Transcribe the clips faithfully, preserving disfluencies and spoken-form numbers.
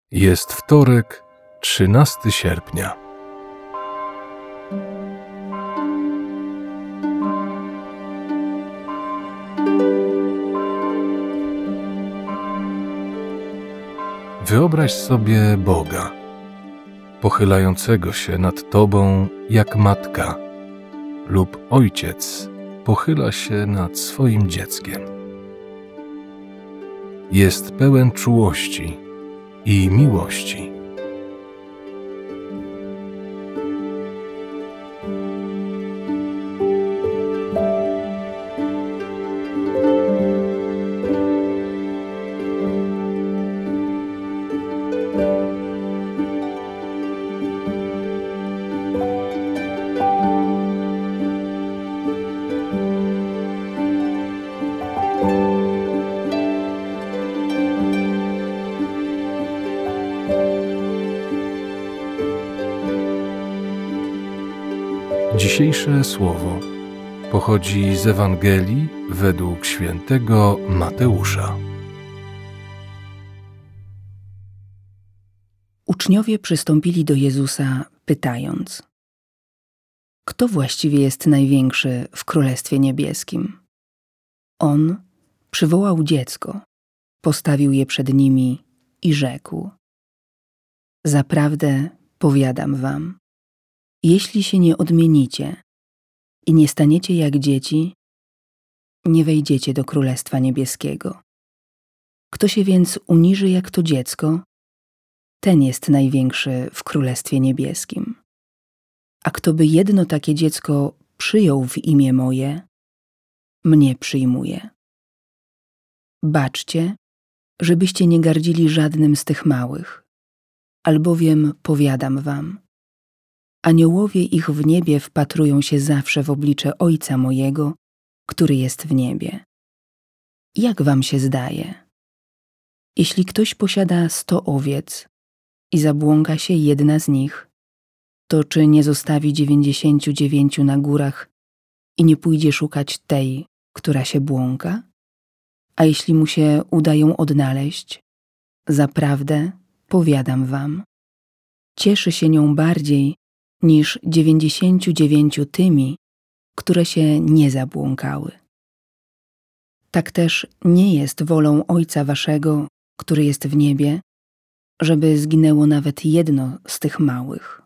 Jest wtorek, trzynastego sierpnia. Wyobraź sobie Boga, pochylającego się nad tobą jak matka lub ojciec pochyla się nad swoim dzieckiem. Jest pełen czułości i miłości. Dzisiejsze słowo pochodzi z Ewangelii według świętego Mateusza. Uczniowie przystąpili do Jezusa, pytając: Kto właściwie jest największy w Królestwie Niebieskim? On przywołał dziecko, postawił je przed nimi i rzekł: Zaprawdę powiadam wam, jeśli się nie odmienicie i nie staniecie jak dzieci, nie wejdziecie do Królestwa Niebieskiego. Kto się więc uniży jak to dziecko, ten jest największy w Królestwie Niebieskim. A kto by jedno takie dziecko przyjął w imię moje, mnie przyjmuje. Baczcie, żebyście nie gardzili żadnym z tych małych, albowiem powiadam wam, aniołowie ich w niebie wpatrują się zawsze w oblicze Ojca mojego, który jest w niebie. Jak wam się zdaje? Jeśli ktoś posiada sto owiec i zabłąka się jedna z nich, to czy nie zostawi dziewięćdziesięciu dziewięciu na górach i nie pójdzie szukać tej, która się błąka? A jeśli mu się uda ją odnaleźć, zaprawdę powiadam wam, cieszy się nią bardziej niż dziewięćdziesięciu dziewięciu tymi, które się nie zabłąkały. Tak też nie jest wolą Ojca waszego, który jest w niebie, żeby zginęło nawet jedno z tych małych.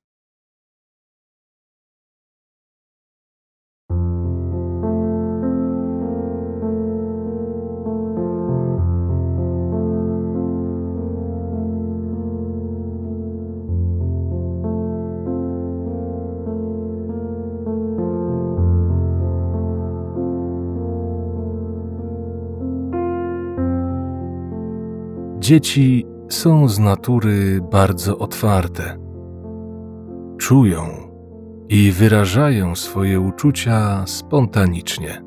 Dzieci są z natury bardzo otwarte. Czują i wyrażają swoje uczucia spontanicznie.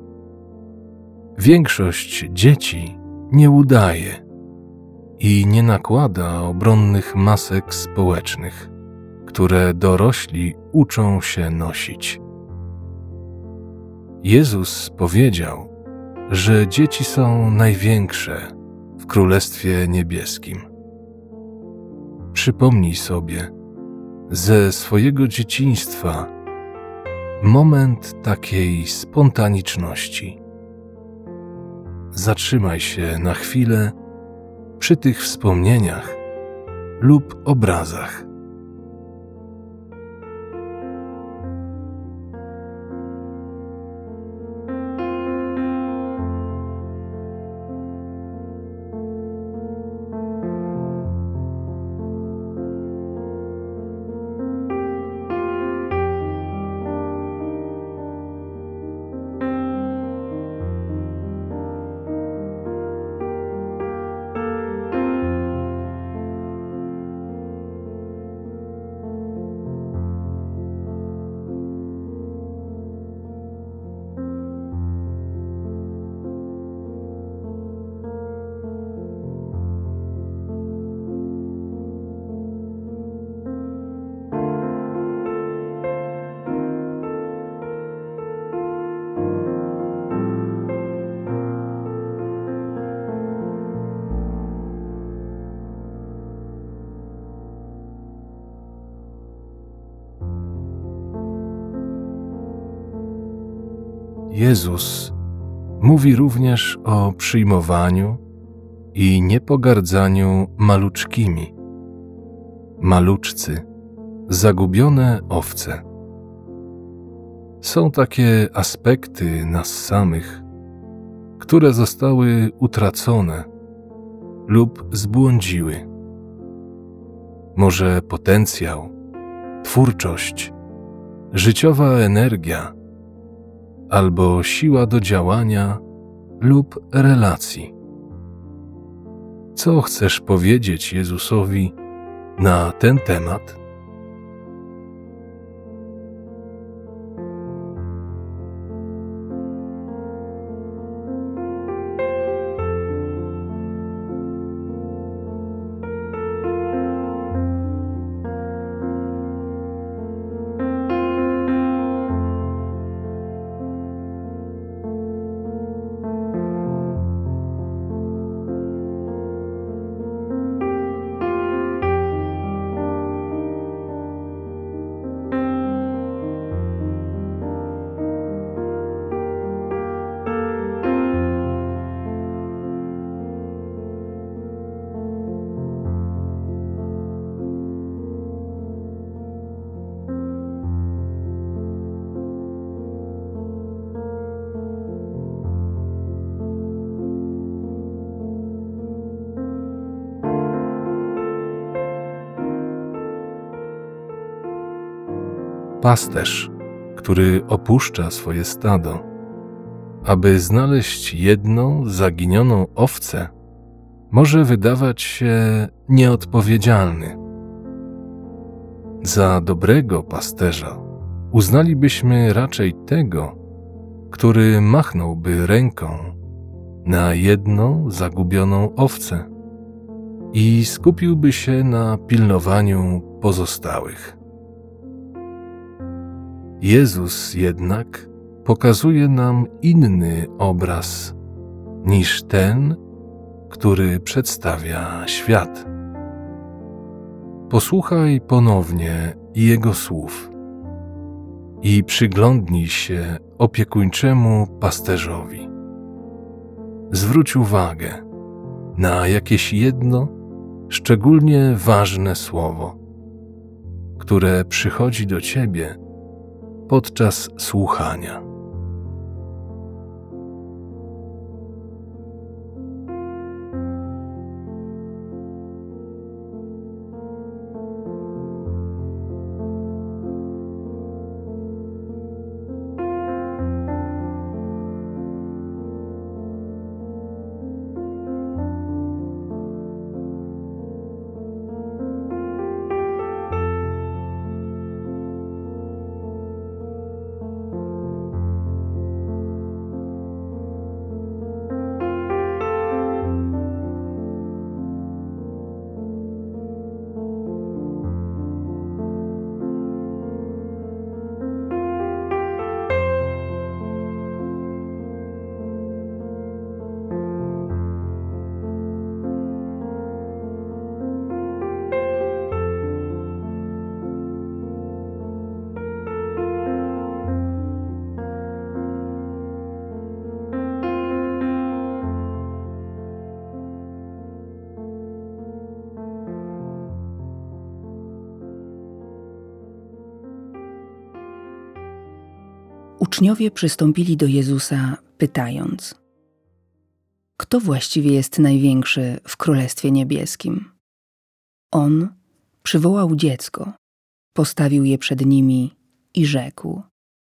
Większość dzieci nie udaje i nie nakłada obronnych masek społecznych, które dorośli uczą się nosić. Jezus powiedział, że dzieci są największe w Królestwie Niebieskim. Przypomnij sobie ze swojego dzieciństwa moment takiej spontaniczności. Zatrzymaj się na chwilę przy tych wspomnieniach lub obrazach. Jezus mówi również o przyjmowaniu i niepogardzaniu maluczkimi. Maluczcy, zagubione owce. Są takie aspekty nas samych, które zostały utracone lub zbłądziły. Może potencjał, twórczość, życiowa energia albo siła do działania lub relacji. Co chcesz powiedzieć Jezusowi na ten temat? Pasterz, który opuszcza swoje stado, aby znaleźć jedną zaginioną owcę, może wydawać się nieodpowiedzialny. Za dobrego pasterza uznalibyśmy raczej tego, który machnąłby ręką na jedną zagubioną owcę i skupiłby się na pilnowaniu pozostałych. Jezus jednak pokazuje nam inny obraz niż ten, który przedstawia świat. Posłuchaj ponownie Jego słów i przyglądnij się opiekuńczemu pasterzowi. Zwróć uwagę na jakieś jedno, szczególnie ważne słowo, które przychodzi do ciebie podczas słuchania. Uczniowie przystąpili do Jezusa, pytając: Kto właściwie jest największy w Królestwie Niebieskim? On przywołał dziecko, postawił je przed nimi i rzekł: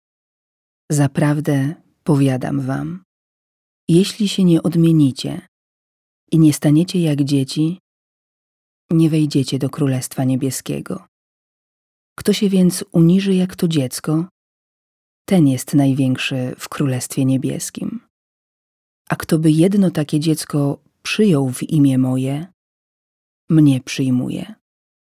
Zaprawdę powiadam wam, jeśli się nie odmienicie i nie staniecie jak dzieci, nie wejdziecie do Królestwa Niebieskiego. Kto się więc uniży jak to dziecko, ten jest największy w Królestwie Niebieskim. A kto by jedno takie dziecko przyjął w imię moje, mnie przyjmuje.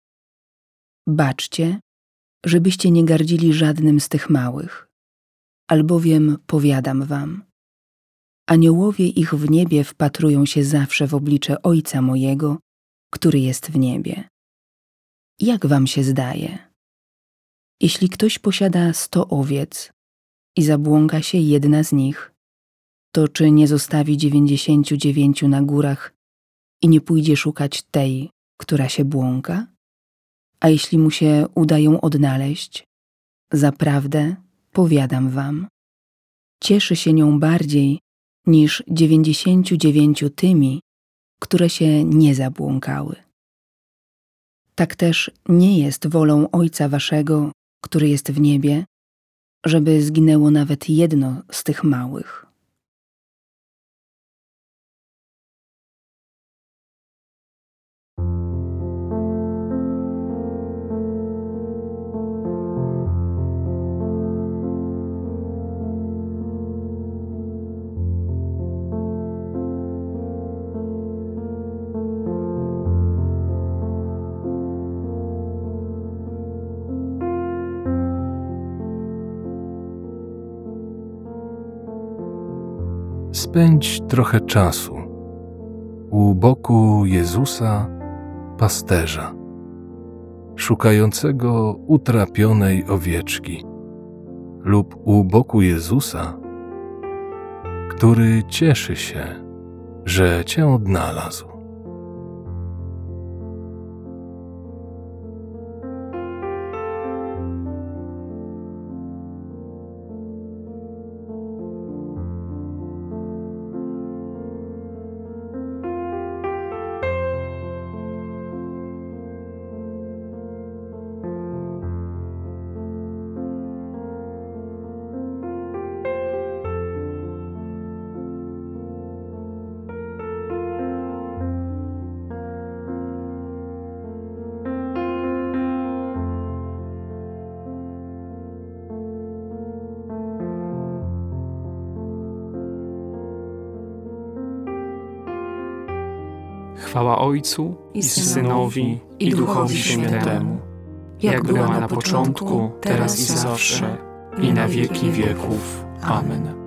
Baczcie, żebyście nie gardzili żadnym z tych małych, albowiem powiadam wam, aniołowie ich w niebie wpatrują się zawsze w oblicze Ojca mojego, który jest w niebie. Jak wam się zdaje? Jeśli ktoś posiada sto owiec i zabłąka się jedna z nich, to czy nie zostawi dziewięćdziesięciu dziewięciu na górach i nie pójdzie szukać tej, która się błąka? A jeśli mu się uda ją odnaleźć, zaprawdę powiadam wam, cieszy się nią bardziej niż dziewięćdziesięciu dziewięciu tymi, które się nie zabłąkały. Tak też nie jest wolą Ojca waszego, który jest w niebie, żeby zginęło nawet jedno z tych małych. Spędź trochę czasu u boku Jezusa, pasterza, szukającego utrapionej owieczki, lub u boku Jezusa, który cieszy się, że cię odnalazł. Chwała Ojcu i Synowi, i Duchowi Świętemu, jak była na początku, teraz i zawsze, i na wieki wieków. Amen.